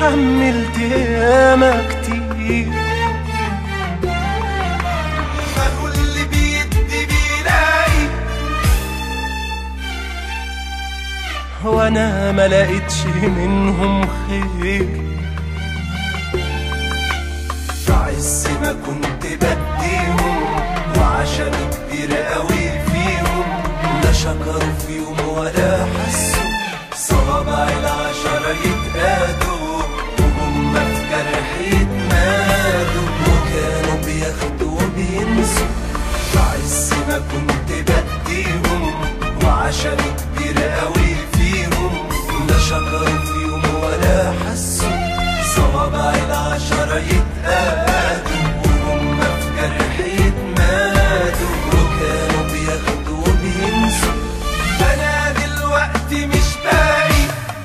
اتحملت ياما كتير. ما هو اللي بيدي بيلاقي، وانا ما لقيتش منهم خير. في عز ما كنت بديهم وعشان كبير قوي فيهم، لا شكروا في يوم ولا حسوا صوابع العشرة يتقادوا، وهم في جرح يتمادوا، وكانوا بياخدوا وبينسوا. في عز ما كنت بديهم وعشان كبير قوي فيهم، لا شكروا في يوم ولا حسوا صوابع العشرة يتقادوا، وهم في جرح يتمادوا، وكانوا بياخدوا وبينسوا. أنا دلوقتي مش باقي،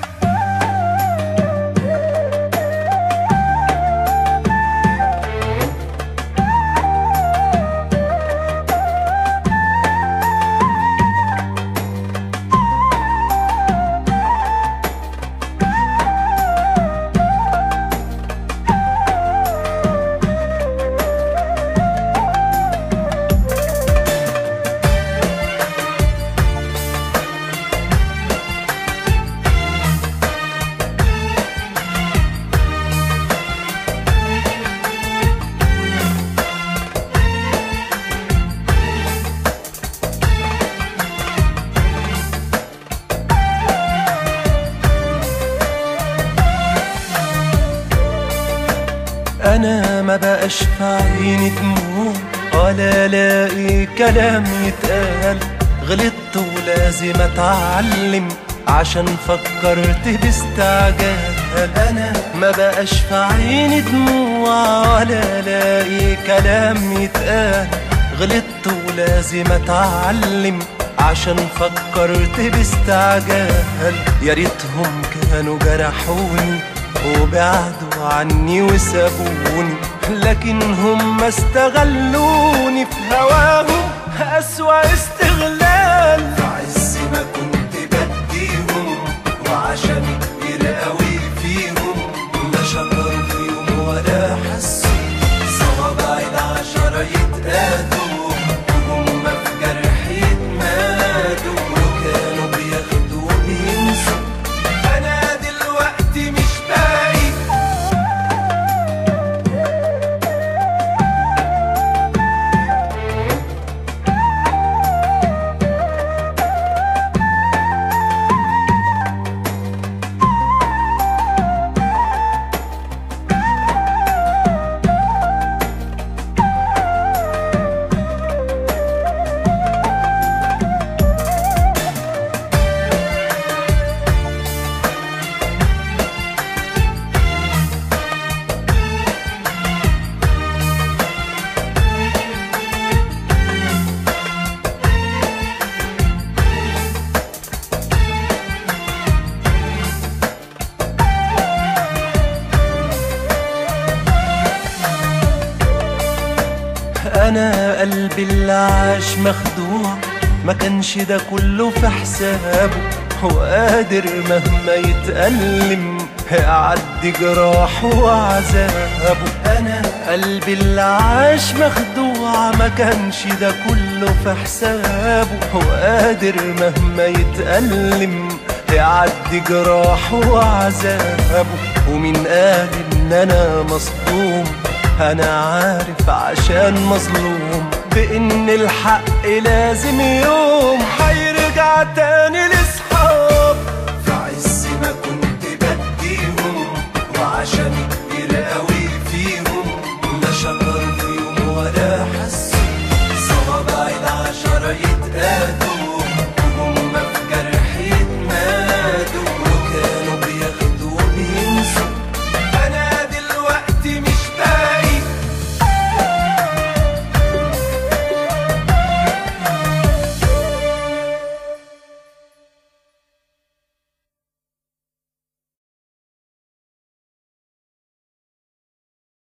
انا ما بقاش في عيني دموع ولا لاقي كلام يتقال. غلطت ولازم اتعلم عشان فكرت باستعجال. انا ما بقاش في عيني دموع ولا لاقي كلام يتقال. غلطت ولازم اتعلم عشان فكرت باستعجال. يا ريتهم كانوا جرحوني وبعدوا عني وسابوني، لكن هم استغلوني في هواهم أسوأ استغلال. في عز ما كنت بديهم وعشان كبير قوي فيهم، لا شكروا في يوم ولا حسوا صوابع العشرة يتقادوا، وهم في جرح يتمادوا، وكانوا بياخدوا وبينسوا. أنا دلوقتي مش باقي، أنا قلبي اللي عاش مخدوع، ما كانش ده كله في حسابه. هو قادر مهما يتألم يعدي جراحه وعذابه. أنا قلبي اللي عاش مخدوع، ما كانش ده كله في حسابه. هو قادر مهما يتألم يعدي جراحه وعذابه. ومين قال إن أنا مصدوم؟ أنا عارف عشان مظلوم بإن الحق لازم يوم هيرجع تاني لصحاب. في عز ما كنت بديهم وعشان كبير قوي فيهم، لا شكروا في يوم ولا حسوا صوابع العشرة يتقادوا،